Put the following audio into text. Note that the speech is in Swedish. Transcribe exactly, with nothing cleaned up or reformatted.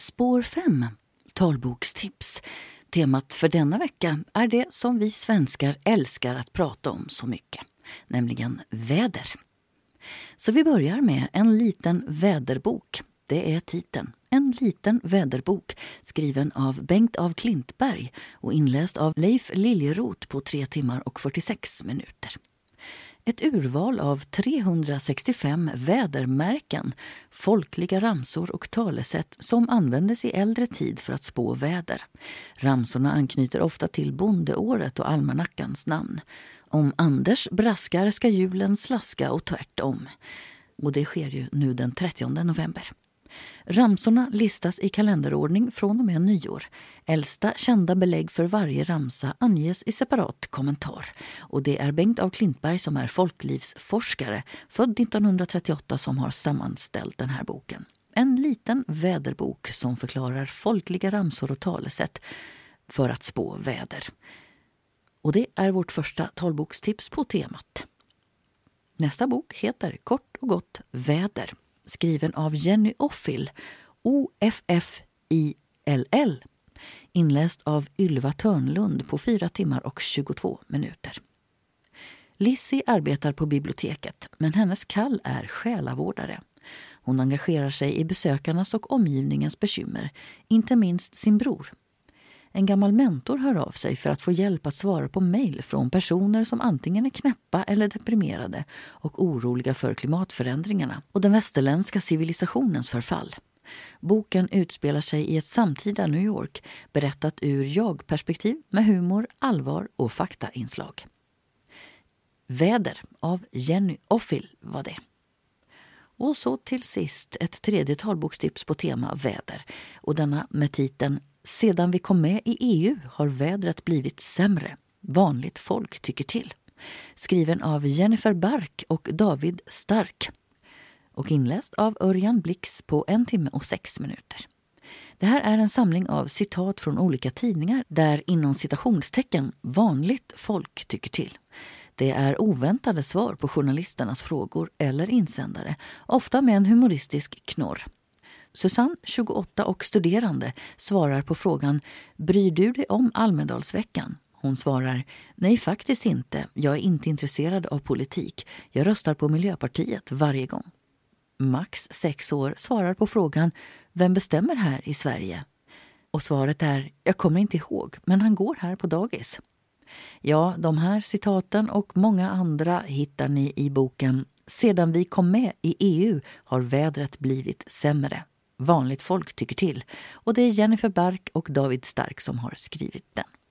Spår fem, talbokstips. Temat för denna vecka är det som vi svenskar älskar att prata om så mycket, nämligen väder. Så vi börjar med en liten väderbok. Det är titeln. En liten väderbok skriven av Bengt af Klintberg och inläst av Leif Liljeroth på tre timmar och fyrtiosex minuter. Ett urval av trehundrasextiofem vädermärken, folkliga ramsor och talesätt som användes i äldre tid för att spå väder. Ramsorna anknyter ofta till bondeåret och almanackans namn. Om Anders braskar ska julen slaska och tvärtom. Och det sker ju nu den trettionde november. Ramsorna listas i kalenderordning från och med nyår. Äldsta kända belägg för varje ramsa anges i separat kommentar. Och det är Bengt af Klintberg som är folklivsforskare, född nittonhundratrettioåtta, som har sammanställt den här boken. En liten väderbok som förklarar folkliga ramsor och talesätt för att spå väder. Och det är vårt första talbokstips på temat. Nästa bok heter kort och gott Väder, skriven av Jenny Offill, O F F I L L, inläst av Ylva Törnlund på fyra timmar och tjugotvå minuter. Lizzie arbetar på biblioteket, men hennes kall är själavårdare. Hon engagerar sig i besökarnas och omgivningens bekymmer, inte minst sin bror. En gammal mentor hör av sig för att få hjälp att svara på mejl från personer som antingen är knäppa eller deprimerade och oroliga för klimatförändringarna och den västerländska civilisationens förfall. Boken utspelar sig i ett samtida New York, berättat ur jag-perspektiv med humor, allvar och faktainslag. Väder av Jenny Offill var det. Och så till sist ett tredje talbokstips på tema väder, och denna med titeln Sedan vi kom med i E U har vädret blivit sämre. Vanligt folk tycker till. Skriven av Jennifer Bark och David Stark. Och inläst av Örjan Blix på en timme och sex minuter. Det här är en samling av citat från olika tidningar där inom citationstecken vanligt folk tycker till. Det är oväntade svar på journalisternas frågor eller insändare, ofta med en humoristisk knorr. Susanne, tjugoåtta och studerande, svarar på frågan Bryr du dig om Almedalsveckan? Hon svarar Nej, faktiskt inte. Jag är inte intresserad av politik. Jag röstar på Miljöpartiet varje gång. Max, sex år, svarar på frågan Vem bestämmer här i Sverige? Och svaret är Jag kommer inte ihåg, men han går här på dagis. Ja, de här citaten och många andra hittar ni i boken Sedan vi kom med i E U har vädret blivit sämre. Vanligt folk tycker till. Och det är Jennifer Bark och David Stark som har skrivit den.